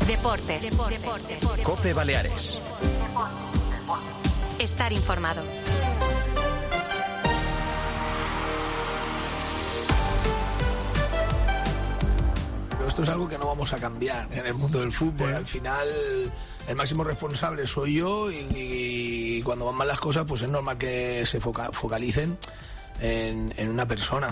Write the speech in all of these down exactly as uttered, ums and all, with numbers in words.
Deportes. Deportes. Deportes. COPE Baleares. Estar informado. Pero esto es algo que no vamos a cambiar en el mundo del fútbol. Al final, el máximo responsable soy yo y, y cuando van mal las cosas, pues es normal que se foca, focalicen en, en una persona.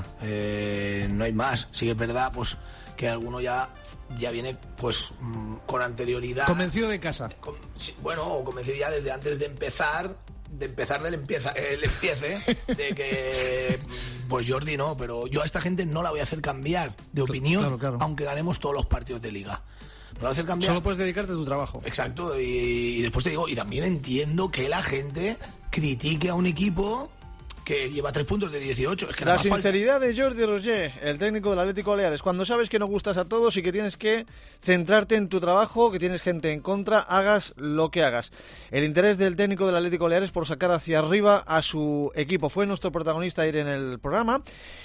Eh, no hay más. Sí que es verdad, pues que alguno ya ya viene pues con anterioridad. Convencido de casa. Con, sí, bueno, o convencido ya desde antes de empezar, de empezar del empieza, el empiece, de que pues Jordi no, pero yo a esta gente no la voy a hacer cambiar de opinión, claro, claro. aunque ganemos todos los partidos de liga. No la voy a hacer cambiar. Solo puedes dedicarte a tu trabajo. Exacto, y, y después te digo, y también entiendo que la gente critique a un equipo que lleva tres puntos de dieciocho. Es que la sinceridad falta. de Jordi Roger, el técnico del Atlético Baleares, cuando sabes que no gustas a todos y que tienes que centrarte en tu trabajo, que tienes gente en contra, hagas lo que hagas. El interés del técnico del Atlético Baleares por sacar hacia arriba a su equipo fue nuestro protagonista ayer en el programa.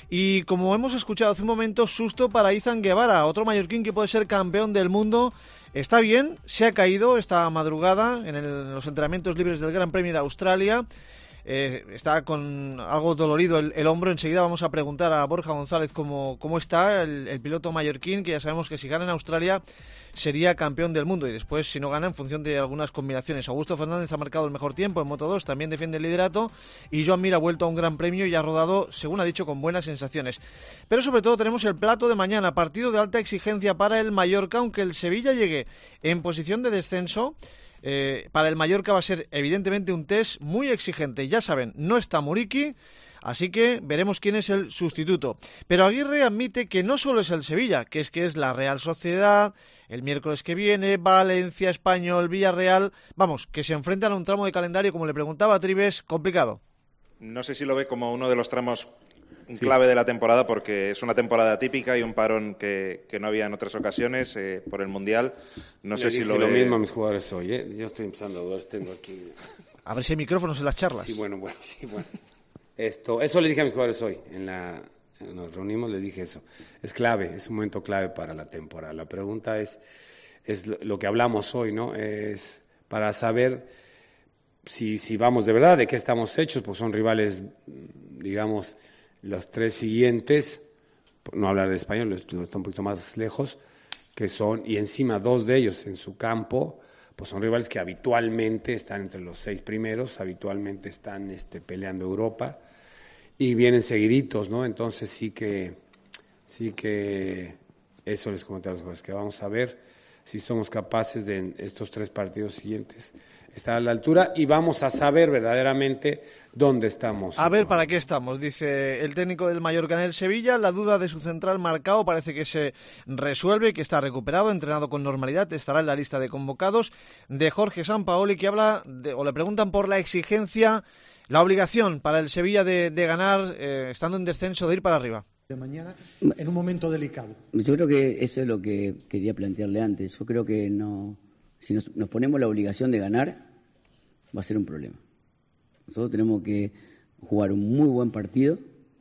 Y como hemos escuchado hace un momento, susto para Izan Guevara, otro mallorquín que puede ser campeón del mundo. Está bien, se ha caído esta madrugada en, el, en los entrenamientos libres del Gran Premio de Australia. Eh, está con algo dolorido el, el hombro. Enseguida vamos a preguntar a Borja González cómo, cómo está el, el piloto mallorquín, que ya sabemos que si gana en Australia sería campeón del mundo y después si no gana en función de algunas combinaciones. Augusto Fernández ha marcado el mejor tiempo en Moto dos, también defiende el liderato, y Joan Mir ha vuelto a un gran premio y ha rodado, según ha dicho, con buenas sensaciones. Pero sobre todo tenemos el plato de mañana, partido de alta exigencia para el Mallorca, aunque el Sevilla llegue en posición de descenso. Eh, para el Mallorca va a ser evidentemente un test muy exigente. Ya saben, no está Muriqui, así que veremos quién es el sustituto. Pero Aguirre admite que no solo es el Sevilla, que es que es la Real Sociedad, el miércoles que viene, Valencia, Español, Villarreal. Vamos, que se enfrentan a un tramo de calendario, como le preguntaba a Trives, complicado. No sé si lo ve como uno de los tramos Sí. clave de la temporada, porque es una temporada típica y un parón que, que no había en otras ocasiones eh, por el Mundial. No sé Le si dije lo lo ve... mismo a mis jugadores hoy, ¿eh? Yo estoy empezando a dudar, tengo aquí... A ver si hay micrófonos en las charlas. Sí, bueno, bueno, sí, bueno. Esto, eso le dije a mis jugadores hoy, en la... Nos reunimos, les dije eso. Es clave, es un momento clave para la temporada. La pregunta es, es lo que hablamos hoy, ¿no? Es para saber si, si vamos de verdad, de qué estamos hechos, pues son rivales, digamos... Los tres siguientes, no hablar de español, está un poquito más lejos, que son, y encima dos de ellos en su campo, pues son rivales que habitualmente están entre los seis primeros, habitualmente están este, peleando Europa, y vienen seguiditos, ¿no? Entonces sí que, sí que eso les comenté a los jugadores, que vamos a ver si somos capaces de en estos tres partidos siguientes estar a la altura y vamos a saber verdaderamente dónde estamos. A ver para qué estamos, dice el técnico del Mallorca. En el Sevilla, la duda de su central Marcao parece que se resuelve, que está recuperado, entrenado con normalidad, estará en la lista de convocados. De Jorge Sampaoli, que habla, de, o le preguntan por la exigencia, la obligación para el Sevilla de, de ganar, eh, estando en descenso, de ir para arriba. De mañana, en un momento delicado. Yo creo que eso es lo que quería plantearle antes. Yo creo que no... Si nos, nos ponemos la obligación de ganar, va a ser un problema. Nosotros tenemos que jugar un muy buen partido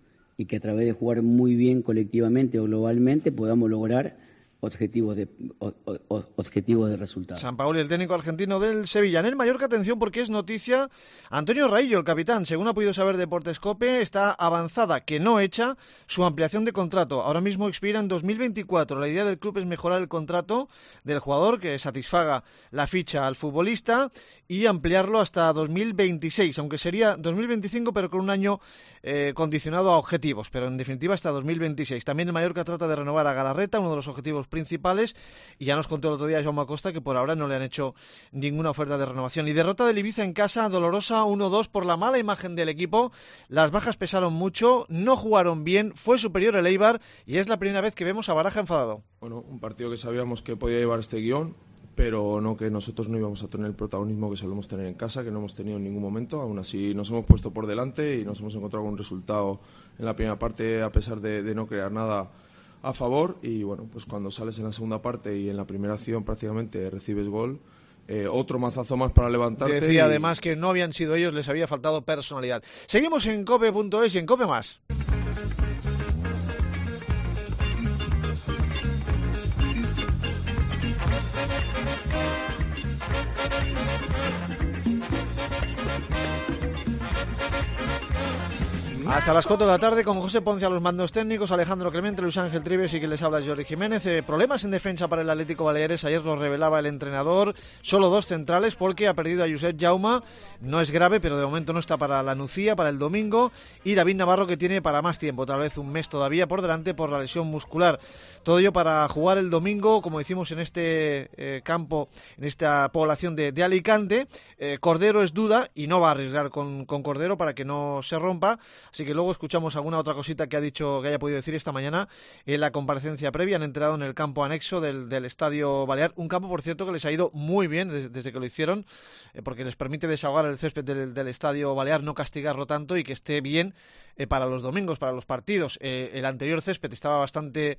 y que a través de jugar muy bien colectivamente o globalmente podamos lograr objetivos de o, o, objetivos de resultados. Sampaoli, el técnico argentino del Sevilla. En el Mallorca, atención, porque es noticia Antonio Raillo, el capitán. Según ha podido saber Deportes Cope, está avanzada, que no echa, su ampliación de contrato. Ahora mismo expira en dos mil veinticuatro. La idea del club es mejorar el contrato del jugador, que satisfaga la ficha al futbolista, y ampliarlo hasta dos mil veintiséis, aunque sería dos mil veinticinco, pero con un año eh, condicionado a objetivos, pero en definitiva hasta dos mil veintiséis. También el Mallorca trata de renovar a Galarreta, uno de los objetivos principales, y ya nos contó el otro día Jaume Acosta que por ahora no le han hecho ninguna oferta de renovación. Y derrota del Ibiza en casa, dolorosa, uno dos, por la mala imagen del equipo. Las bajas pesaron mucho, no jugaron bien, fue superior el Eibar, y es la primera vez que vemos a Baraja enfadado. Bueno, un partido que sabíamos que podía llevar este guión, pero no que nosotros no íbamos a tener el protagonismo que solemos tener en casa, que no hemos tenido en ningún momento. Aún así nos hemos puesto por delante y nos hemos encontrado con un resultado en la primera parte, a pesar de, de no crear nada a favor. Y bueno, pues cuando sales en la segunda parte y en la primera acción prácticamente recibes gol, eh, otro mazazo más para levantarte. Decía y... además que no habían sido ellos, les había faltado personalidad. Seguimos en cope punto es y en Cope Más. Hasta las cuatro de la tarde con José Ponce a los mandos técnicos, Alejandro Clemente, Luis Ángel Trives y que les habla Jordi Jiménez. Eh, problemas en defensa para el Atlético Baleares, ayer lo revelaba el entrenador, solo dos centrales porque ha perdido a Josep Jaume, no es grave pero de momento no está para la Nucía, para el domingo, y David Navarro que tiene para más tiempo, tal vez un mes todavía por delante por la lesión muscular. Todo ello para jugar el domingo, como decimos en este eh, campo, en esta población de, de Alicante. Eh, Cordero es duda y no va a arriesgar con, con Cordero para que no se rompa. Así que luego escuchamos alguna otra cosita que ha dicho, que haya podido decir esta mañana en la comparecencia previa. Han entrado en el campo anexo del, del Estadio Balear, un campo por cierto que les ha ido muy bien desde, desde que lo hicieron, eh, porque les permite desahogar el césped del, del Estadio Balear, no castigarlo tanto y que esté bien eh, para los domingos, para los partidos. Eh, el anterior césped estaba bastante...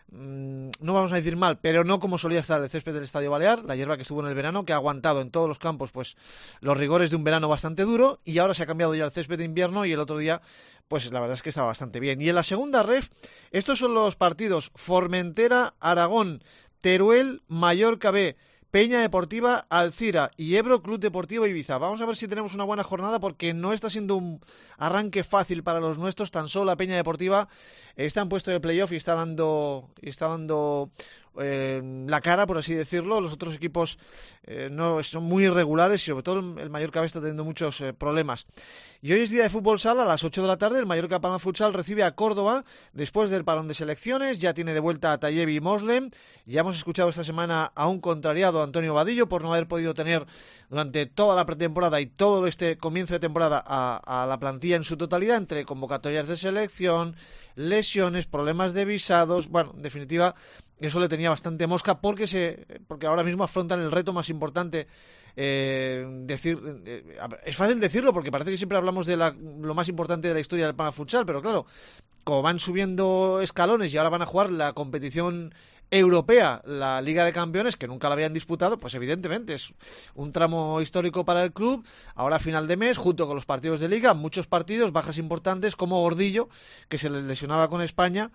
no vamos a decir mal, pero no como solía estar el césped del Estadio Balear, la hierba que estuvo en el verano, que ha aguantado en todos los campos pues los rigores de un verano bastante duro, y ahora se ha cambiado ya el césped de invierno y el otro día pues la verdad es que estaba bastante bien. Y en la segunda ref, estos son los partidos: Formentera, Aragón, Teruel, Mallorca B, Peña Deportiva, Alcira y Ebro Club Deportivo Ibiza. Vamos a ver si tenemos una buena jornada porque no está siendo un arranque fácil para los nuestros. Tan solo la Peña Deportiva está en puesto de playoff y está dando, está dando eh, la cara, por así decirlo. Los otros equipos eh, no son muy irregulares y sobre todo el Mallorca B está teniendo muchos eh, problemas. Y hoy es día de fútbol sala, a las ocho de la tarde el Mallorca Palma Futsal recibe a Córdoba después del parón de selecciones. Ya tiene de vuelta a Tayebi y Moslem. Ya hemos escuchado esta semana a un contrariado, Antonio Vadillo, por no haber podido tener durante toda la pretemporada y todo este comienzo de temporada a, a la plantilla en su totalidad, entre convocatorias de selección, lesiones, problemas de visados. Bueno, en definitiva, eso le tenía bastante mosca porque se porque ahora mismo afrontan el reto más importante. Eh, decir eh, es fácil decirlo porque parece que siempre hablamos de la, lo más importante de la historia del Palma Futsal, pero claro, como van subiendo escalones y ahora van a jugar la competición europea, la Liga de Campeones, que nunca la habían disputado, pues evidentemente es un tramo histórico para el club. Ahora a final de mes, junto con los partidos de Liga, muchos partidos, bajas importantes como Gordillo, que se les lesionaba con España,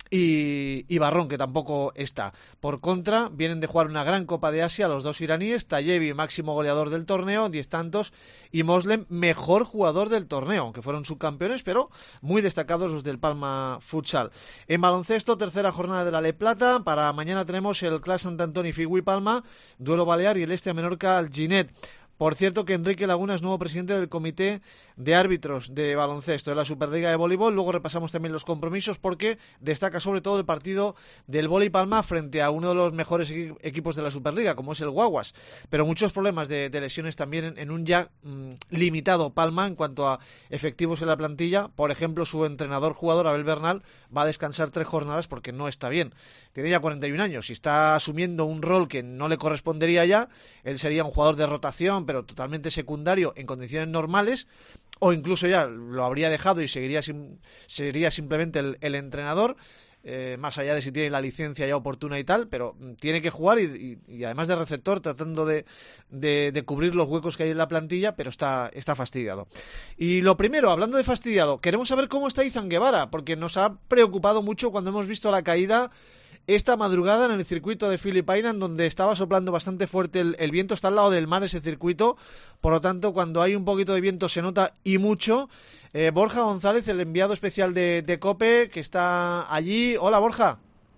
y, y Barrón, que tampoco está. Por contra, vienen de jugar una gran Copa de Asia los dos iraníes, Tayebi, máximo goleador del torneo, diez tantos, y Moslem, mejor jugador del torneo, aunque fueron subcampeones, pero muy destacados los del Palma Futsal. En baloncesto, tercera jornada de la Le Plata. Para mañana tenemos el Clas Sant Antoni Figui Palma, duelo Balear, y el Este Menorca Alginet. Por cierto que Enrique Laguna es nuevo presidente del Comité de Árbitros de Baloncesto de la Superliga de Voleibol. Luego repasamos también los compromisos porque destaca sobre todo el partido del Vóley Palma frente a uno de los mejores equi- equipos de la Superliga, como es el Guaguas. Pero muchos problemas de, de lesiones también en, en un ya mmm, limitado Palma en cuanto a efectivos en la plantilla. Por ejemplo, su entrenador jugador Abel Bernal va a descansar tres jornadas porque no está bien. Tiene ya cuarenta y un años y está asumiendo un rol que no le correspondería ya. Él sería un jugador de rotación, pero totalmente secundario en condiciones normales, o incluso ya lo habría dejado y seguiría sim- sería simplemente el, el entrenador, eh, más allá de si tiene la licencia ya oportuna y tal, pero tiene que jugar y, y, y además de receptor, tratando de, de, de cubrir los huecos que hay en la plantilla, pero está, está fastidiado. Y lo primero, hablando de fastidiado, queremos saber cómo está Izan Guevara, porque nos ha preocupado mucho cuando hemos visto la caída esta madrugada en el circuito de Phillip Island, donde estaba soplando bastante fuerte el, el viento. Está al lado del mar ese circuito, por lo tanto cuando hay un poquito de viento se nota y mucho. eh, Borja González, el enviado especial de, de COPE, que está allí. Hola, Borja.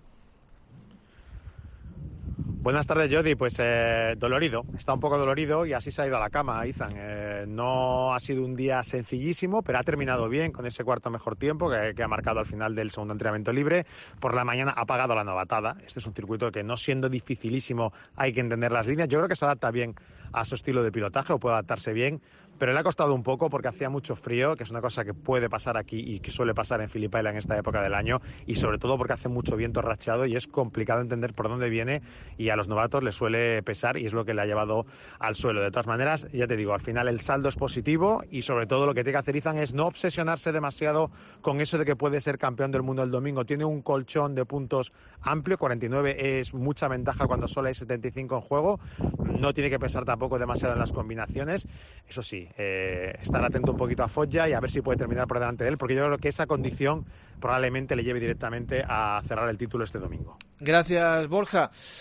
Buenas tardes, Jordi. Pues eh, dolorido, está un poco dolorido y así se ha ido a la cama, Izan. Eh, no ha sido un día sencillísimo, pero ha terminado bien con ese cuarto mejor tiempo que, que ha marcado al final del segundo entrenamiento libre. Por la mañana ha pagado la novatada. Este es un circuito que, no siendo dificilísimo, hay que entender las líneas. Yo creo que se adapta bien a su estilo de pilotaje, o puede adaptarse bien, pero le ha costado un poco porque hacía mucho frío, que es una cosa que puede pasar aquí y que suele pasar en Phillip Island en esta época del año, y sobre todo porque hace mucho viento racheado y es complicado entender por dónde viene, y a los novatos les suele pesar y es lo que le ha llevado al suelo. De todas maneras, ya te digo, al final el saldo es positivo y sobre todo lo que tiene que hacer Izan es no obsesionarse demasiado con eso de que puede ser campeón del mundo el domingo. Tiene un colchón de puntos amplio, cuarenta y nueve es mucha ventaja cuando solo hay setenta y cinco en juego, no tiene que pensar tampoco demasiado en las combinaciones. Eso sí, eh, estar atento un poquito a Foggia y a ver si puede terminar por delante de él, porque yo creo que esa condición probablemente le lleve directamente a cerrar el título este domingo. Gracias, Borja. Eh,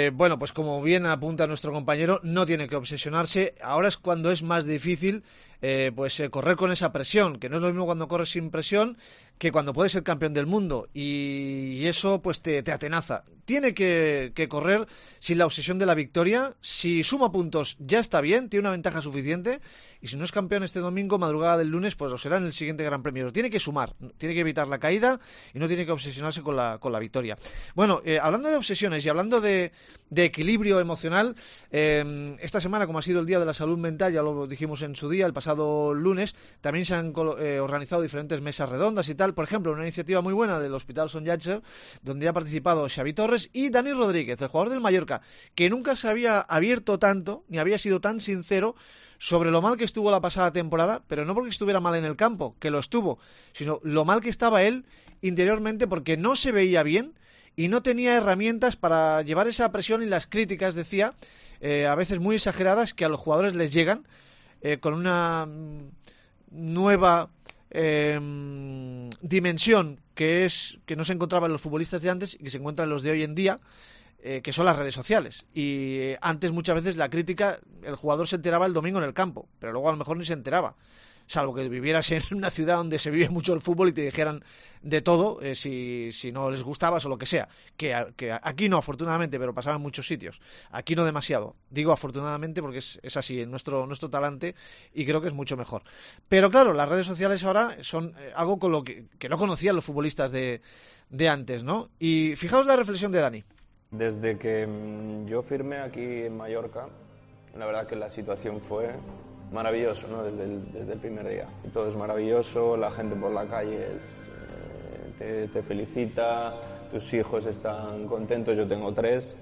Eh, bueno, pues como bien apunta nuestro compañero, no tiene que obsesionarse. Ahora es cuando es más difícil eh, pues eh, correr con esa presión, que no es lo mismo cuando corres sin presión que cuando puedes ser campeón del mundo, y, y eso pues te, te atenaza. Tiene que, que correr sin la obsesión de la victoria. Si suma puntos ya está bien, tiene una ventaja suficiente, y si no es campeón este domingo, madrugada del lunes, pues lo será en el siguiente Gran Premio. Tiene que sumar, tiene que evitar la caída y no tiene que obsesionarse con la, con la victoria. Bueno, eh, hablando de obsesiones y hablando de, de equilibrio emocional, eh, esta semana, como ha sido el Día de la Salud Mental, ya lo dijimos en su día, el pasado lunes, también se han eh, organizado diferentes mesas redondas y tal. Por ejemplo, una iniciativa muy buena del Hospital Son Llàtzer, donde ha participado Xavi Torres y Dani Rodríguez, el jugador del Mallorca, que nunca se había abierto tanto, ni había sido tan sincero sobre lo mal que estuvo la pasada temporada, pero no porque estuviera mal en el campo, que lo estuvo, sino lo mal que estaba él interiormente, porque no se veía bien y no tenía herramientas para llevar esa presión y las críticas, decía, eh, a veces muy exageradas, que a los jugadores les llegan eh, con una mm, nueva eh, dimensión que es que no se encontraba en los futbolistas de antes y que se encuentra en los de hoy en día, eh, que son las redes sociales. Y eh, antes muchas veces la crítica, el jugador se enteraba el domingo en el campo, pero luego a lo mejor ni se enteraba, salvo que vivieras en una ciudad donde se vive mucho el fútbol y te dijeran de todo, eh, si, si no les gustabas o lo que sea, que, que aquí no, afortunadamente, pero pasaba en muchos sitios. Aquí no demasiado, digo afortunadamente porque es, es así, en nuestro, nuestro talante, y creo que es mucho mejor. Pero claro, las redes sociales ahora son eh, algo con lo que, que no conocían los futbolistas de, de antes, ¿no? Y fijaos la reflexión de Dani. Desde que mmm, yo firmé aquí en Mallorca, la verdad que la situación fue maravilloso, ¿no? Desde el, desde el primer día. Y todo es maravilloso, la gente por la calle es, eh, te, te felicita, tus hijos están contentos, yo tengo tres,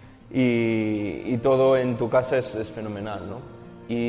y, y todo en tu casa es, es fenomenal, ¿no?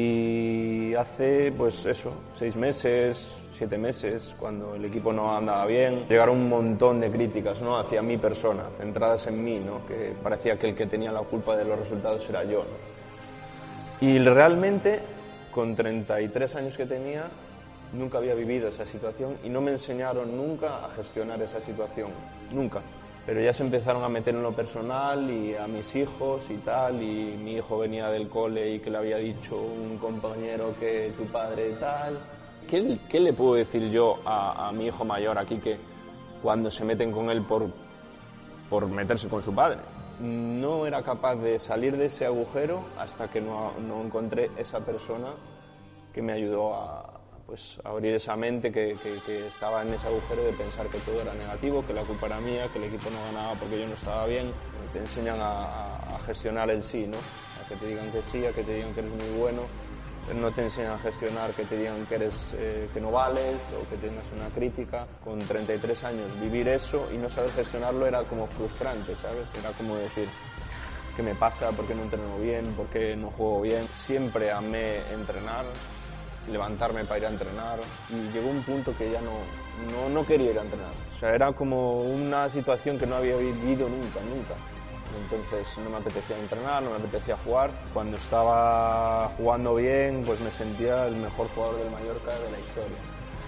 Y hace, pues eso, seis meses, siete meses, cuando el equipo no andaba bien, llegaron un montón de críticas, ¿no? Hacia mi persona, centradas en mí, ¿no? Que parecía que el que tenía la culpa de los resultados era yo, ¿no? Y realmente, con treinta y tres años que tenía, nunca había vivido esa situación y no me enseñaron nunca a gestionar esa situación, nunca. Pero ya se empezaron a meter en lo personal y a mis hijos y tal, y mi hijo venía del cole y que le había dicho un compañero que tu padre tal. ¿Qué, qué le puedo decir yo a, a mi hijo mayor aquí que cuando se meten con él por, por meterse con su padre? No era capaz de salir de ese agujero hasta que no, no encontré esa persona que me ayudó a, pues, a abrir esa mente que, que, que estaba en ese agujero de pensar que todo era negativo, que la culpa era mía, que el equipo no ganaba porque yo no estaba bien. Te enseñan a, a gestionar el sí, ¿no? A que te digan que sí, a que te digan que eres muy bueno, pero no te enseñan a gestionar que te digan que, eres, eh, que no vales o que tengas una crítica. Con treinta y tres años vivir eso y no saber gestionarlo era como frustrante, ¿sabes? Era como decir, ¿qué me pasa? ¿Por qué no entreno bien? ¿Por qué no juego bien? Siempre amé entrenar, levantarme para ir a entrenar, y llegó un punto que ya no, no, no quería ir a entrenar. O sea, era como una situación que no había vivido nunca, nunca. Entonces no me apetecía entrenar, no me apetecía jugar. Cuando estaba jugando bien, pues me sentía el mejor jugador del Mallorca de la historia.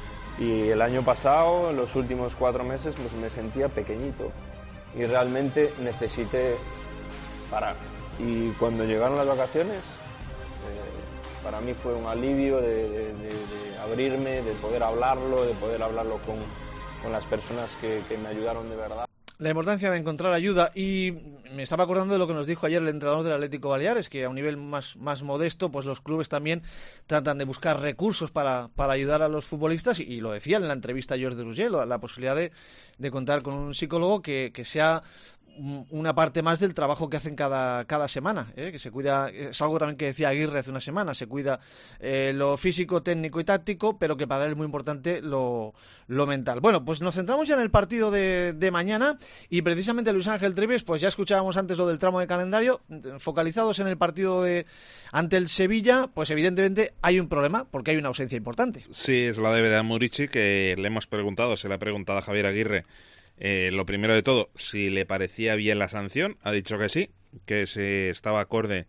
Y el año pasado, en los últimos cuatro meses, pues me sentía pequeñito y realmente necesité parar. Y cuando llegaron las vacaciones, eh, para mí fue un alivio de, de, de, de abrirme, de poder hablarlo, de poder hablarlo con, con las personas que, que me ayudaron de verdad. La importancia de encontrar ayuda, y me estaba acordando de lo que nos dijo ayer el entrenador del Atlético Baleares, que a un nivel más, más modesto, pues los clubes también tratan de buscar recursos para, para ayudar a los futbolistas, y, y lo decía en la entrevista a Jordi Roger, la, la posibilidad de, de contar con un psicólogo que, que sea una parte más del trabajo que hacen cada, cada semana, ¿eh? Que se cuida, es algo también que decía Aguirre hace una semana, se cuida eh, lo físico, técnico y táctico, pero que para él es muy importante lo, lo mental. Bueno, pues nos centramos ya en el partido de, de mañana, y precisamente Luis Ángel Trives, pues ya escuchábamos antes lo del tramo de calendario, focalizados en el partido de ante el Sevilla, pues evidentemente hay un problema, porque hay una ausencia importante. Sí, es la de Murici, que le hemos preguntado, se le ha preguntado a Javier Aguirre. Eh, lo primero de todo, si le parecía bien la sanción, ha dicho que sí, que se estaba acorde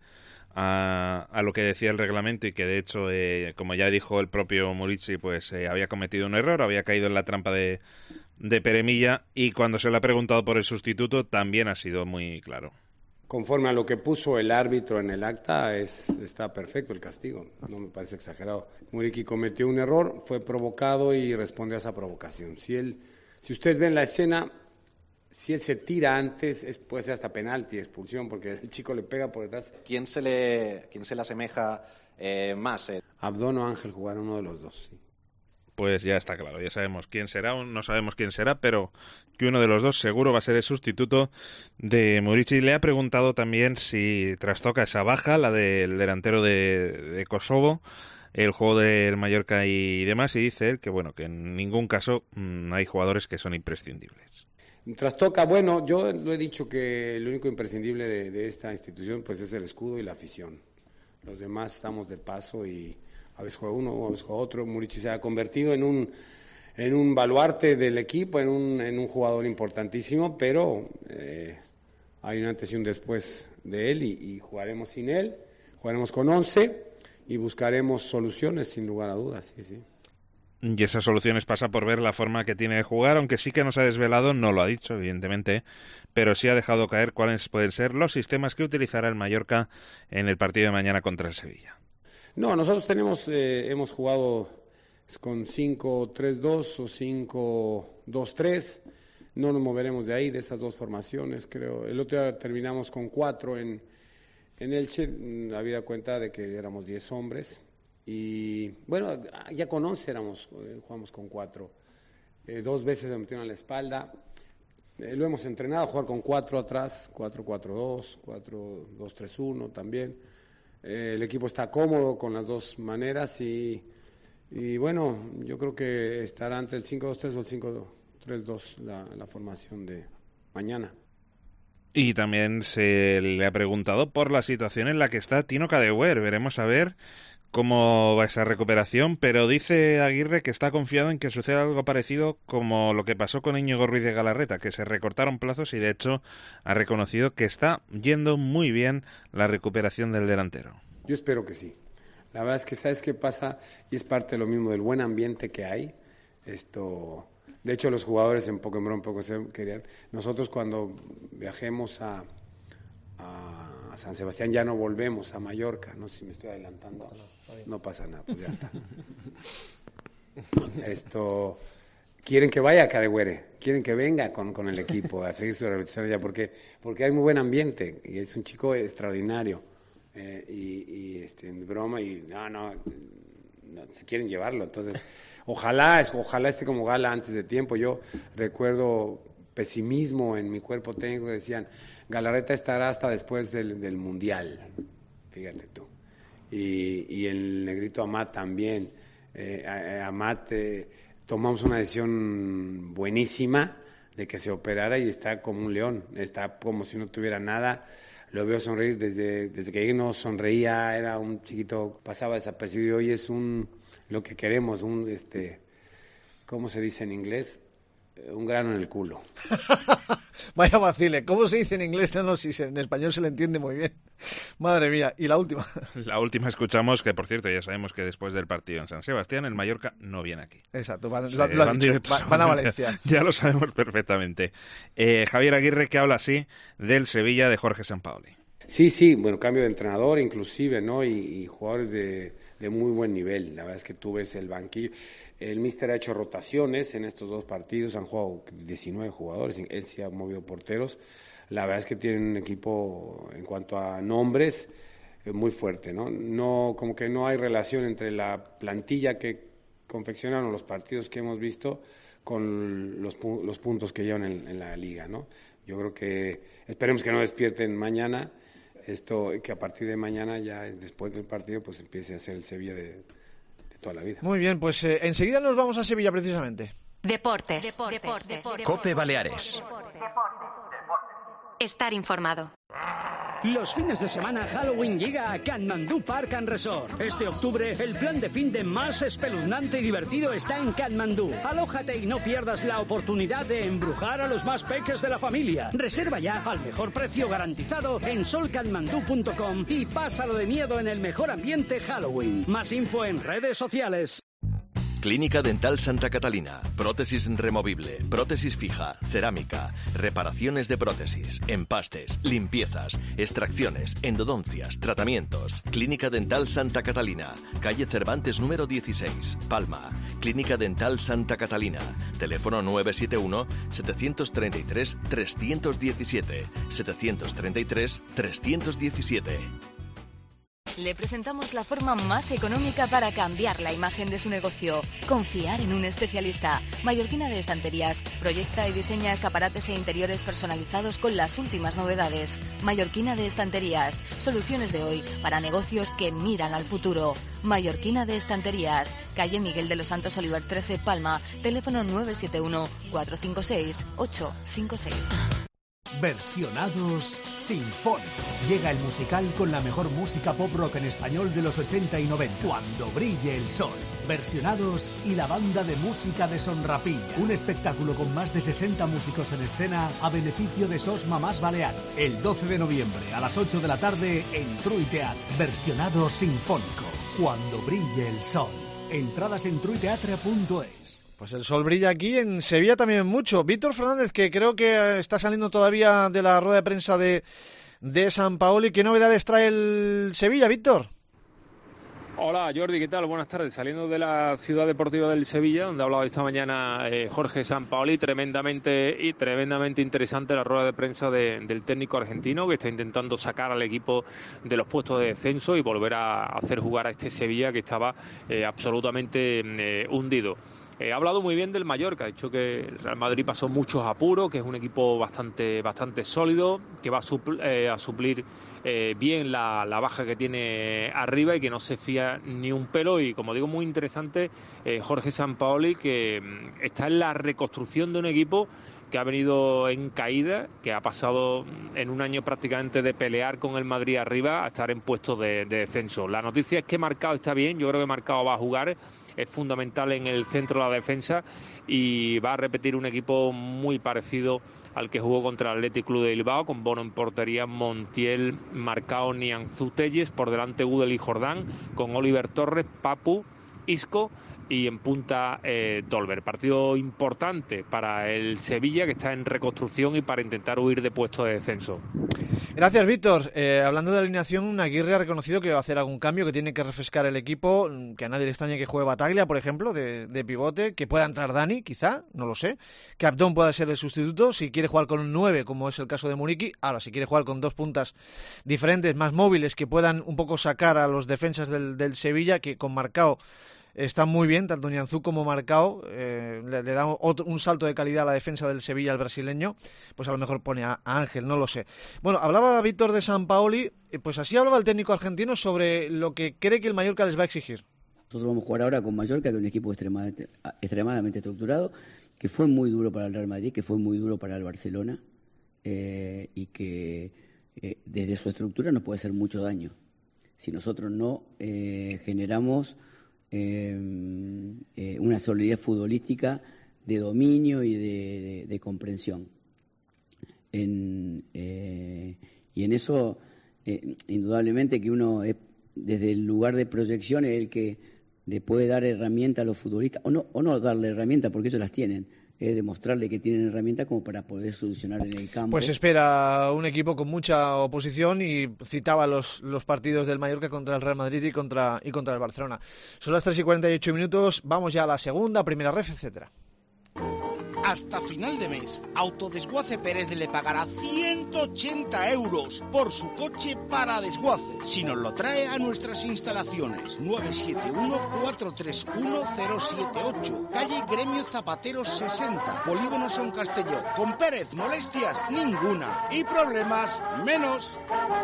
a, a lo que decía el reglamento, y que de hecho, eh, como ya dijo el propio Murici, pues eh, había cometido un error, había caído en la trampa de, de Peremilla, y cuando se le ha preguntado por el sustituto también ha sido muy claro. conforme a lo que puso el árbitro en el acta, es, está perfecto el castigo, no me parece exagerado. Muriqui cometió un error, fue provocado y respondió a esa provocación. Si él, si ustedes ven la escena, si él se tira antes, es, puede ser hasta penalti, expulsión, porque el chico le pega por detrás. ¿Quién se le, quién se le asemeja eh, más? Eh? Abdón o Ángel jugaron uno de los dos, sí. Pues ya está claro, ya sabemos quién será, no sabemos quién será, pero que uno de los dos seguro va a ser el sustituto de Muriqui. Le ha preguntado también si trastoca esa baja, la del delantero de, de Kosovo, el juego del Mallorca y demás, y dice él que bueno, que en ningún caso mmm, hay jugadores que son imprescindibles. Trastoca, bueno, yo lo he dicho que lo único imprescindible de, de esta institución pues es el escudo y la afición. Los demás estamos de paso y a veces juega uno, a veces juega otro. Muriqui se ha convertido en un en un baluarte del equipo, en un, en un jugador importantísimo, pero eh, hay un antes y un después de él y, y jugaremos sin él, jugaremos con once y buscaremos soluciones sin lugar a dudas, sí, sí. Y esas soluciones pasa por ver la forma que tiene de jugar, aunque sí que nos ha desvelado, no lo ha dicho, evidentemente, pero sí ha dejado caer cuáles pueden ser los sistemas que utilizará el Mallorca en el partido de mañana contra el Sevilla. No, nosotros tenemos, eh, hemos jugado con cinco tres dos o cinco dos tres, no nos moveremos de ahí, de esas dos formaciones, creo. El otro día terminamos con cuatro en, en Elche, había cuenta de que éramos diez hombres, y bueno, ya con once éramos, eh, jugamos con cuatro. Eh, dos veces me metieron a la espalda, eh, lo hemos entrenado a jugar con cuatro atrás, cuatro cuatro dos, cuatro dos tres uno también. Eh, el equipo está cómodo con las dos maneras y, y bueno, yo creo que estará ante el cinco dos tres o el cinco tres dos la, la formación de mañana. Y también se le ha preguntado por la situación en la que está Tino Kadewere. Veremos a ver cómo va esa recuperación, pero dice Aguirre que está confiado en que suceda algo parecido como lo que pasó con Íñigo Ruiz de Galarreta, que se recortaron plazos y de hecho ha reconocido que está yendo muy bien la recuperación del delantero. Yo espero que sí. La verdad es que ¿sabes qué pasa? Y es parte de lo mismo del buen ambiente que hay. Esto, de hecho los jugadores en Pokémon poco se querían. Nosotros cuando viajemos a, a San Sebastián ya no volvemos a Mallorca, no sé si me estoy adelantando. No pasa nada, pues ya está. Esto, quieren que vaya a Kadewere, quieren que venga con, con el equipo a seguir su rehabilitación ya, porque, porque hay muy buen ambiente y es un chico extraordinario. Eh, y, y este, en broma, y no, no, no, se quieren llevarlo. Entonces, ojalá, ojalá esté como Gala antes de tiempo. Yo recuerdo pesimismo en mi cuerpo técnico, decían, Galarreta estará hasta después del, del Mundial, fíjate tú. Y, y el negrito Amat también. Eh, Amat, eh, tomamos una decisión buenísima de que se operara y está como un león, está como si no tuviera nada. Lo veo sonreír desde, desde que no sonreía, era un chiquito, pasaba desapercibido. Hoy es un, lo que queremos, un, este, ¿cómo se dice en inglés? Un grano en el culo. Vaya vacile, ¿cómo se dice en inglés? No, no, si en español se le entiende muy bien. Madre mía, y la última. La última escuchamos que, por cierto, ya sabemos que después del partido en San Sebastián, el Mallorca no viene aquí. Exacto, van, sí, lo, lo van, dicho, van, van a Valencia. Ya lo sabemos perfectamente. Eh, Javier Aguirre, que habla así del Sevilla de Jorge Sampaoli. Sí, sí, bueno, cambio de entrenador inclusive, ¿no? Y, y jugadores de, de muy buen nivel. La verdad es que tú ves el banquillo. El míster ha hecho rotaciones en estos dos partidos, han jugado diecinueve jugadores, él sí ha movido porteros. La verdad es que tienen un equipo, en cuanto a nombres, muy fuerte, ¿no? No, como que no hay relación entre la plantilla que confeccionaron los partidos que hemos visto con los, los puntos que llevan en, en la liga, ¿no? Yo creo que esperemos que no despierten mañana, esto, que a partir de mañana, ya después del partido, pues empiece a ser el Sevilla de, de toda la vida. Muy bien, pues eh, enseguida nos vamos a Sevilla precisamente. Deportes. Deportes. Deportes. Deportes. Cope Baleares. Estar informado. Los fines de semana Halloween llega a Katmandú Park and Resort. Este octubre, el plan de fin de más espeluznante y divertido está en Katmandú. Alójate y no pierdas la oportunidad de embrujar a los más peques de la familia. Reserva ya al mejor precio garantizado en sol katmandú punto com y pásalo de miedo en el mejor ambiente Halloween. Más info en redes sociales. Clínica Dental Santa Catalina. Prótesis removible, prótesis fija, cerámica, reparaciones de prótesis, empastes, limpiezas, extracciones, endodoncias, tratamientos. Clínica Dental Santa Catalina. Calle Cervantes número dieciséis, Palma. Clínica Dental Santa Catalina. Teléfono nueve siete uno, siete tres tres, tres uno siete, siete tres tres, tres uno siete. Le presentamos la forma más económica para cambiar la imagen de su negocio. Confiar en un especialista. Mallorquina de Estanterías. Proyecta y diseña escaparates e interiores personalizados con las últimas novedades. Mallorquina de Estanterías. Soluciones de hoy para negocios que miran al futuro. Mallorquina de Estanterías. Calle Miguel de los Santos Oliver trece, Palma. Teléfono nueve siete uno, cuatro cinco seis, ocho cinco seis. Versionados Sinfónico. Llega el musical con la mejor música pop rock en español de los ochenta y noventa. Cuando brille el sol. Versionados y la banda de música de Sonrapiña. Un espectáculo con más de sesenta músicos en escena a beneficio de SOS Mamás Baleares. El doce de noviembre a las ocho de la tarde en Trui Teatre. Versionados Sinfónico. Cuando brille el sol. Entradas en truiteatre punto es. Pues el sol brilla aquí, en Sevilla también mucho. Víctor Fernández, que creo que está saliendo todavía de la rueda de prensa de, de Sampaoli. ¿Qué novedades trae el Sevilla, Víctor? Hola Jordi, ¿qué tal? Buenas tardes. Saliendo de la ciudad deportiva del Sevilla, donde ha hablado esta mañana eh, Jorge Sampaoli, tremendamente y tremendamente interesante la rueda de prensa de, del técnico argentino, que está intentando sacar al equipo de los puestos de descenso y volver a hacer jugar a este Sevilla que estaba eh, absolutamente eh, hundido. Eh, ha hablado muy bien del Mallorca, ha dicho que el Real Madrid pasó muchos apuros, que es un equipo bastante bastante sólido, que va a, supl eh, a suplir eh, bien la, la baja que tiene arriba y que no se fía ni un pelo. Y como digo, muy interesante eh, Jorge Sampaoli, que mm, está en la reconstrucción de un equipo que ha venido en caída, que ha pasado en un año prácticamente de pelear con el Madrid arriba a estar en puestos de, de descenso. La noticia es que Marcao está bien, yo creo que Marcao va a jugar, es fundamental en el centro de la defensa y va a repetir un equipo muy parecido al que jugó contra el Athletic Club de Bilbao, con Bono en portería, Montiel, Marcao, Nianzú, Telles, por delante Gudel y Jordán, con Oliver Torres, Papu, Isco y en punta eh, Dolber. Partido importante para el Sevilla, que está en reconstrucción y para intentar huir de puestos de descenso. Gracias, Víctor. Eh, hablando de alineación, Aguirre ha reconocido que va a hacer algún cambio, que tiene que refrescar el equipo, que a nadie le extraña que juegue Bataglia, por ejemplo, de, de pivote, que pueda entrar Dani, quizá, no lo sé, que Abdón pueda ser el sustituto, si quiere jugar con un nueve, como es el caso de Muriqui. Ahora, si quiere jugar con dos puntas diferentes, más móviles, que puedan un poco sacar a los defensas del, del Sevilla, que con Marcao está muy bien, tanto Nianzú como Marcao, eh, le, le da otro, un salto de calidad a la defensa del Sevilla al brasileño, pues a lo mejor pone a, a Ángel, no lo sé. Bueno, hablaba Víctor de Sampaoli, eh, pues así hablaba el técnico argentino sobre lo que cree que el Mallorca les va a exigir. Nosotros vamos a jugar ahora con Mallorca, que es un equipo extremadamente, extremadamente estructurado, que fue muy duro para el Real Madrid, que fue muy duro para el Barcelona, eh, y que eh, desde su estructura nos puede hacer mucho daño. Si nosotros no eh, generamos Eh, eh, una solidez futbolística de dominio y de, de, de comprensión. En, eh, y en eso, eh, indudablemente que uno, es, desde el lugar de proyección, es el que le puede dar herramientas a los futbolistas, o no, o no darle herramientas, porque ellos las tienen, es demostrarle que tienen herramientas como para poder solucionar en el campo. Pues espera un equipo con mucha oposición y citaba los, los partidos del Mallorca contra el Real Madrid y contra, y contra el Barcelona. Son las tres y cuarenta y ocho minutos, vamos ya a la segunda, primera ref, etcétera. Hasta final de mes, Autodesguace Pérez le pagará ciento ochenta euros por su coche para desguace, si nos lo trae a nuestras instalaciones. Nueve siete uno, cuatro tres uno, cero siete ocho, calle Gremio Zapateros sesenta, Polígono Son Castelló. Con Pérez, molestias ninguna y problemas menos.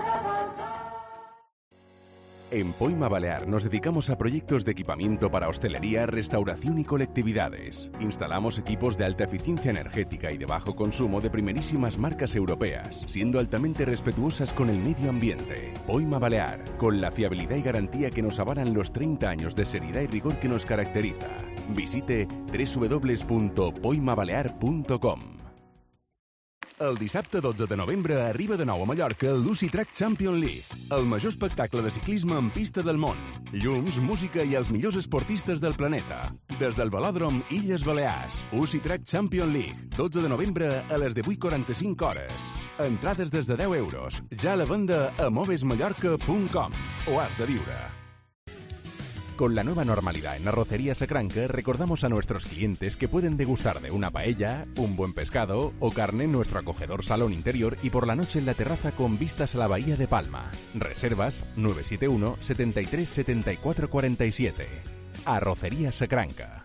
En Poima Balear nos dedicamos a proyectos de equipamiento para hostelería, restauración y colectividades. Instalamos equipos de alta eficiencia energética y de bajo consumo de primerísimas marcas europeas, siendo altamente respetuosas con el medio ambiente. Poima Balear, con la fiabilidad y garantía que nos avalan los treinta años de seriedad y rigor que nos caracteriza. Visite doble u doble u doble u punt poima balear punt com. El dissabte dotze de novembre arriba de nou a Mallorca el Lucy Track Champion League, el major espectacle de ciclisme en pista del món. Llums, música i els millors esportistes del planeta. Des del Velòdrom Illes Balears, U C I Track Champions League, dotze de novembre a les divuit quaranta-cinc hores. Entrades des de deu euros, ja a la venda a moves mallorca punt com. Ho has de viure. Con la nueva normalidad en Arrocería Sacranca, recordamos a nuestros clientes que pueden degustar de una paella, un buen pescado o carne en nuestro acogedor salón interior y por la noche en la terraza con vistas a la bahía de Palma. Reservas nueve siete uno, setenta y tres, setenta y cuatro cuarenta y siete. Arrocería Sacranca.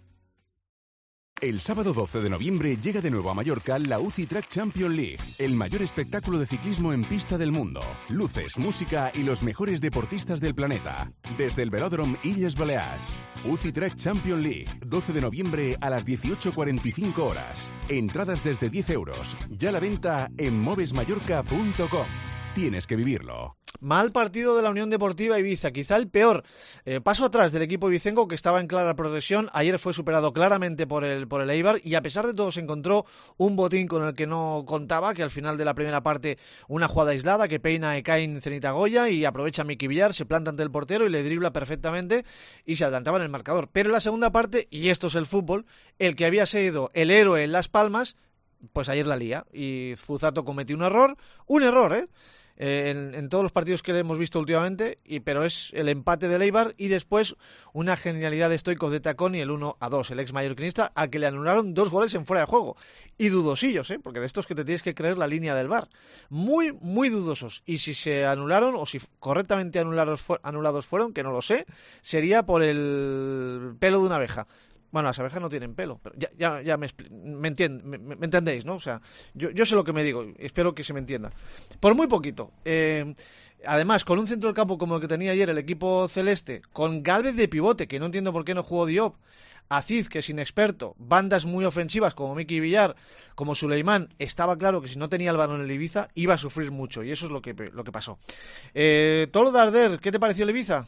El sábado doce de noviembre llega de nuevo a Mallorca la U C I Track Champions League, el mayor espectáculo de ciclismo en pista del mundo. Luces, música y los mejores deportistas del planeta. Desde el Velòdrom Illes Balears. U C I Track Champions League, doce de noviembre a las dieciocho cuarenta y cinco horas. Entradas desde diez euros. Ya a la venta en moves mallorca punto com. Tienes que vivirlo. Mal partido de la Unión Deportiva Ibiza, quizá el peor. Eh, paso atrás del equipo ibicenco que estaba en clara progresión. Ayer fue superado claramente por el, por el Eibar y a pesar de todo se encontró un botín con el que no contaba, que al final de la primera parte una jugada aislada que peina a Ekain Zenitagoya y aprovecha a Miki Villar, se planta ante el portero y le dribla perfectamente y se adelantaba en el marcador. Pero en la segunda parte, y esto es el fútbol, el que había sido el héroe en Las Palmas, pues ayer la lía y Fuzato cometió un error, un error, ¿eh? Eh, en, en todos los partidos que le hemos visto últimamente, y, pero es el empate del Eibar y después una genialidad de Stoico de Tacón y el uno a dos, el ex mallorquinista, al que le anularon dos goles en fuera de juego. Y dudosillos, ¿eh? Porque de estos que te tienes que creer la línea del V A R. Muy, muy dudosos. Y si se anularon, o si correctamente anulados, fu- anulados fueron, que no lo sé, sería por el pelo de una abeja. Bueno, las abejas no tienen pelo, pero ya, ya, ya me, me, entiend, me, me entendéis, ¿no? O sea, yo, yo sé lo que me digo, espero que se me entienda. Por muy poquito. Eh, además, con un centro del campo como el que tenía ayer el equipo celeste, con Gálvez de pivote, que no entiendo por qué no jugó Diop, Aziz, que es inexperto, bandas muy ofensivas como Miki Villar, como Suleimán, estaba claro que si no tenía el balón en el Ibiza iba a sufrir mucho, y eso es lo que, lo que pasó. Eh, Tolo Darder, ¿qué te pareció el Ibiza?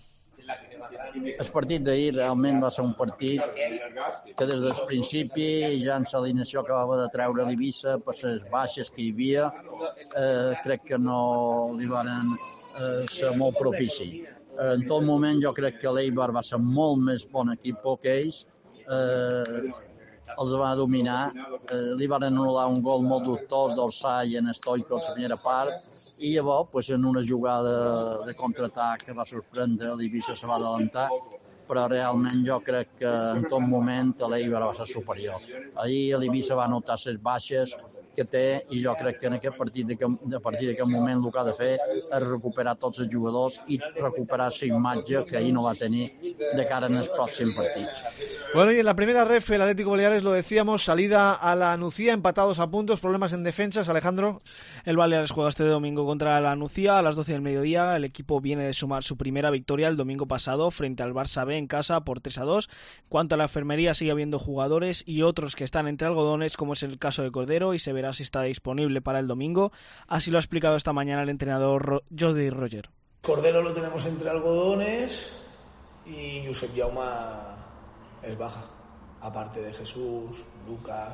El partit d'ahir realment va ser un partit que des del principi, ja en l'alineació que acabava de treure l'Eivissa, per les baixes que hi havia, eh, crec que no li van eh, ser molt propici. En tot moment jo crec que l'Eibar va ser molt més bon equip que ells, eh, els va dominar, eh, li van anul·lar un gol molt dubtós d'Orsay en Stoico a la primera part, i llavors, pues, en una jugada de contraatac que va sorprendre, l'Eivissa se va adelantar, però realment jo crec que en tot moment l'Eibar va ser superior. Ahir l'Eivissa va notar les baixes que té i jo crec que en aquest partit, a partir d'aquest moment, el que ha de fer és recuperar tots els jugadors i recuperar la imatge que ahir no va tenir de cara en els pròxims partits. Bueno, y en la primera ref, el Atlético Baleares, lo decíamos, salida a la Nucía, empatados a puntos, problemas en defensas. Alejandro. El Baleares juega este domingo contra la Nucía a las doce del mediodía. El equipo viene de sumar su primera victoria el domingo pasado frente al Barça B en casa por tres a dos. Cuanto a la enfermería, sigue habiendo jugadores y otros que están entre algodones, como es el caso de Cordero, y se verá si está disponible para el domingo. Así lo ha explicado esta mañana el entrenador Jordi Roger. Cordero lo tenemos entre algodones y Josep Jaume es baja, aparte de Jesús, Lucas,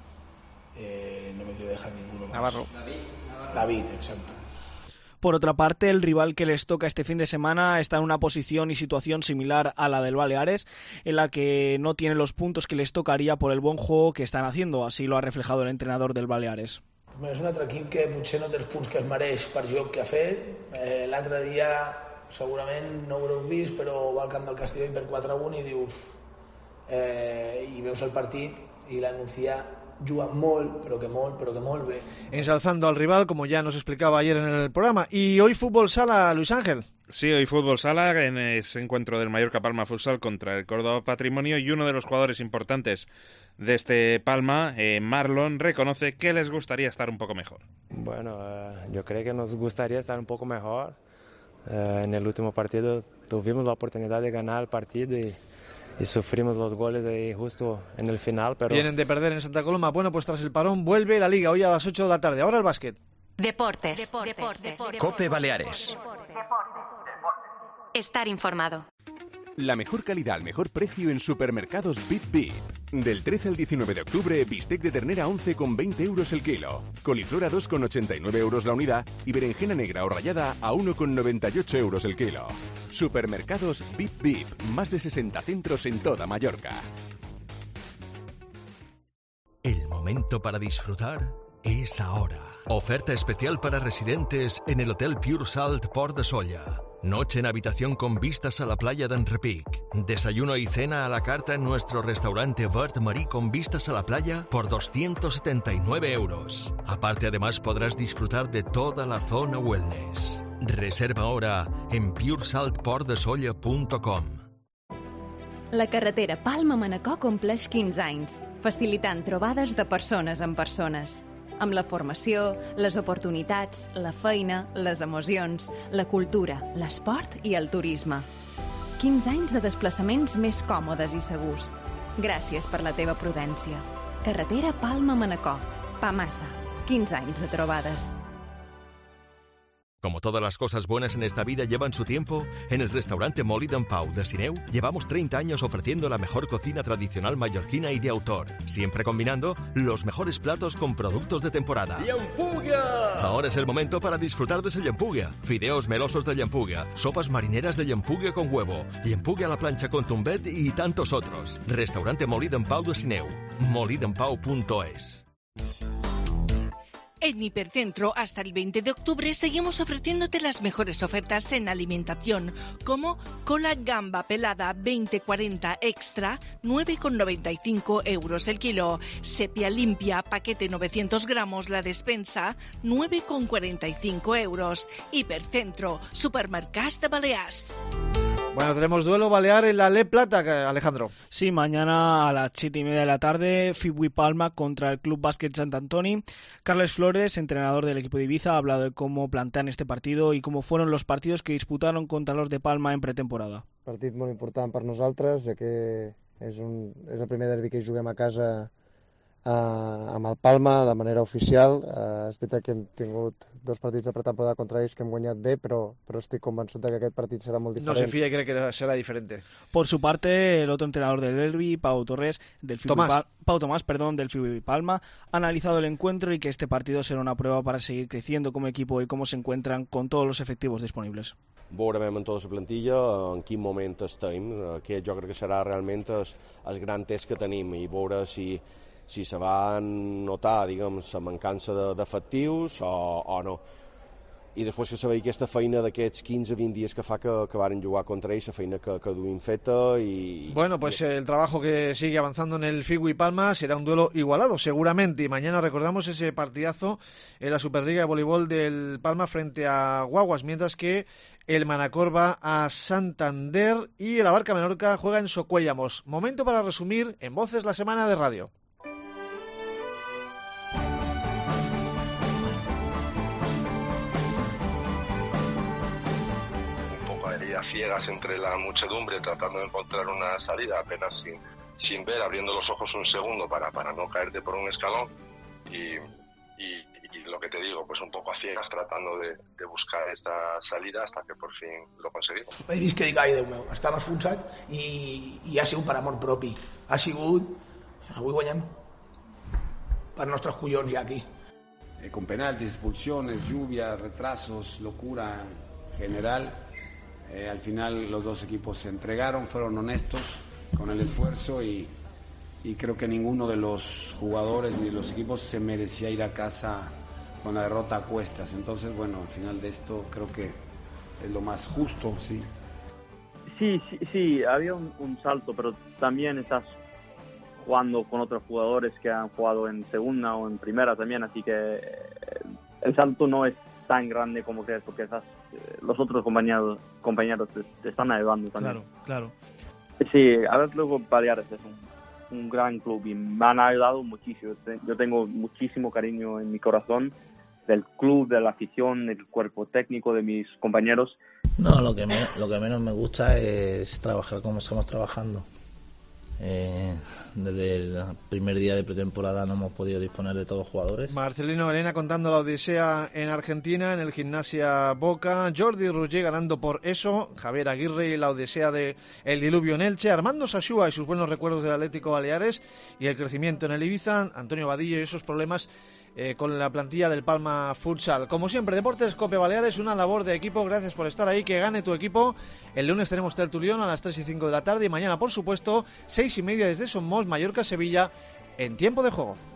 eh, no me quiero dejar ninguno más. Navarro. David, exacto. Por otra parte, el rival que les toca este fin de semana está en una posición y situación similar a la del Baleares, en la que no tiene los puntos que les tocaría por el buen juego que están haciendo. Así lo ha reflejado el entrenador del Baleares. És un altre equip que potser no té els punts que es mereix per joc que ha fet. Eh, l'altre dia segurament no ho haureu vist, però va al camp del Castelló per quatre a un i dius eh, i veus el partit i la Nucía juga molt, però que molt, però que molt bé. Ensalzando al rival, como ya nos explicaba ayer en el programa. Y hoy fútbol sala, Luis Ángel. Sí, hoy fútbol sala en ese encuentro del Mallorca Palma Futsal contra el Córdoba Patrimonio, y uno de los jugadores importantes de este Palma, eh, Marlon, reconoce que les gustaría estar un poco mejor. Bueno, uh, yo creo que nos gustaría estar un poco mejor. Uh, en el último partido tuvimos la oportunidad de ganar el partido y, y sufrimos los goles ahí justo en el final. Pero... Vienen de perder en Santa Coloma. Bueno, pues tras el parón vuelve la Liga hoy a las ocho de la tarde. Ahora el básquet. Deportes. Deportes. Deportes. Deportes. Cope Baleares. Estar informado. La mejor calidad al mejor precio en supermercados Bip Bip. Del trece al diecinueve de octubre, bistec de ternera a once con veinte euros el kilo, coliflor a dos con ochenta y nueve euros la unidad y berenjena negra o rallada a uno con noventa y ocho euros el kilo. Supermercados Bip Bip, más de sesenta centros en toda Mallorca. El momento para disfrutar es ahora. Oferta especial para residentes en el Hotel Pure Salt Port de Solla. Noche en habitación con vistas a la playa de Enrepic. Desayuno y cena a la carta en nuestro restaurante Vert Marí con vistas a la playa por doscientos setenta y nueve euros. Aparte, además, podrás disfrutar de toda la zona wellness. Reserva ahora en pure salt port de solla punt com. La carretera Palma-Manacor compleix quinze anys, facilitant trobades de persones amb persones. Amb la formació, les oportunitats, la feina, les emocions, la cultura, l'esport i el turisme. quinze anys de desplaçaments més còmodes i segurs. Gràcies per la teva prudència. Carretera Palma-Manacor. Pamassa. quinze anys de trobades. Como todas las cosas buenas en esta vida llevan su tiempo, en el restaurante Molí d'en Pau de Sineu llevamos treinta años ofreciendo la mejor cocina tradicional mallorquina y de autor, siempre combinando los mejores platos con productos de temporada. ¡Llampuga! Ahora es el momento para disfrutar de ese llampuga. Fideos melosos de llampuga, sopas marineras de llampuga con huevo, llampuga a la plancha con tumbet y tantos otros. Restaurante Molí d'en Pau de Sineu. molí d'en pau punto es. En Hipercentro, hasta el veinte de octubre, seguimos ofreciéndote las mejores ofertas en alimentación, como cola gamba pelada veinte cuarenta extra, nueve con noventa y cinco euros el kilo. Sepia limpia, paquete novecientos gramos, la despensa, nueve con cuarenta y cinco euros. Hipercentro, supermercats de Balears. Bueno, tenemos duelo balear en la Le Plata, Alejandro. Sí, mañana a las siete y media de la tarde, Fibui Palma contra el Club Básquet Sant Antoni. Carles Flores, entrenador del equipo de Ibiza, ha hablado de cómo plantean este partido y cómo fueron los partidos que disputaron contra los de Palma en pretemporada. Partit molt important per nosaltres, ja que és, un, és el primer derbi que juguem a casa Uh, amb el Palma de manera oficial. Uh, és veritat que hem tingut dos partits de pretemporada contra ells que hem guanyat bé, però, però estic convençut de que aquest partit serà molt diferent. No se fía y cree que será diferente. Por su parte, el otro entrenador del derbi, Pau Torres, del Tomás. Pal- Pau Tomás, perdón, del Fibui Palma, ha analizado el encuentro y que este partido será una prueba para seguir creciendo como equipo y cómo se encuentran con todos los efectivos disponibles. Veurem en tota la plantilla en quin moment estem, que jo crec que serà realment el, el gran test que tenim i veure si si se va notar, diguem, la mancança d'efectius o, o no. I després que sabeu aquesta feina d'aquests quinze vint dies que fa que, que varen jugar contra ells, la feina que, que duim feta y... Bueno, pues el trabajo que sigue avanzando en el Fibui Palma será un duelo igualado, seguramente. Y mañana recordamos ese partidazo en la Superliga de Voleibol del Palma frente a Guaguas, mientras que el Manacor va a Santander y el Abarca Menorca juega en Socuéllamos. Momento para resumir en voces la semana de radio. A ciegas entre la muchedumbre tratando de encontrar una salida apenas sin, sin ver, abriendo los ojos un segundo para, para no caerte por un escalón y, y, y lo que te digo, pues un poco a ciegas tratando de, de buscar esta salida hasta que por fin lo conseguimos. He vist que dic, ai, Déu meu, estava esfonsat i, i ha sigut per amor propi. Ha sigut, avui guanyem per nostres collons ja aquí. Eh, con penaltis, expulsiones, lluvia, retrasos, locura general. Eh, al final los dos equipos se entregaron, fueron honestos con el esfuerzo y, y creo que ninguno de los jugadores ni de los equipos se merecía ir a casa con la derrota a cuestas. Entonces, bueno, al final de esto creo que es lo más justo, sí. Sí, sí, sí, había un, un salto, pero también estás jugando con otros jugadores que han jugado en segunda o en primera también, así que el salto no es tan grande como que es, porque estás, los otros compañeros compañeros te, te están ayudando también. Claro, claro. Sí, a ver, luego Baleares es un, un gran club y me han ayudado muchísimo. Yo tengo muchísimo cariño en mi corazón del club, de la afición, del cuerpo técnico, de mis compañeros. No, lo que, me, lo que menos me gusta es trabajar como estamos trabajando. Eh, desde el primer día de pretemporada no hemos podido disponer de todos los jugadores. Marcelino Elena contando la odisea en Argentina, en el Gimnasia Boca, Jordi Roger ganando por eso, Javier Aguirre y la odisea de el diluvio en Elche, Armando Sasúa y sus buenos recuerdos del Atlético Baleares y el crecimiento en el Ibiza, Antonio Vadillo y esos problemas eh, con la plantilla del Palma Futsal. Como siempre, Deportes Cope Baleares, una labor de equipo, gracias por estar ahí, que gane tu equipo. El lunes tenemos tertulión a las tres y cinco de la tarde y mañana, por supuesto, seis y media desde Somos, Mallorca-Sevilla, en tiempo de juego.